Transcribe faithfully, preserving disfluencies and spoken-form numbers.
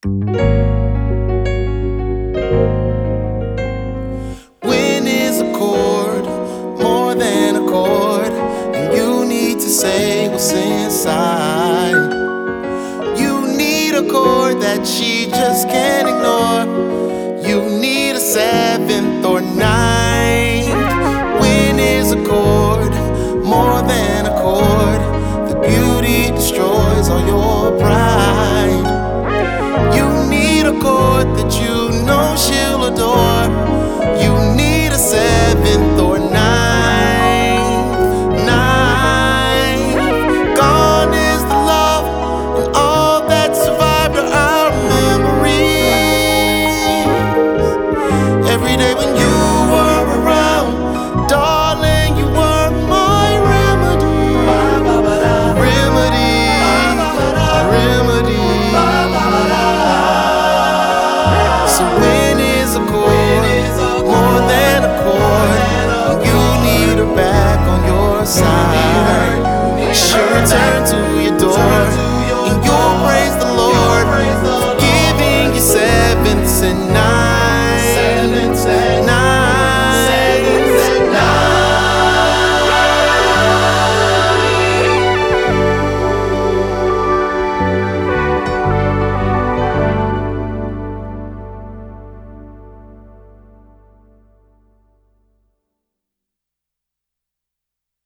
When is a chord more than a chord, and you need to say what's inside? You need a chord that she just can't ignore. You need a seventh or ninth. When is a chord more than a chord? The beauty destroys all your pride.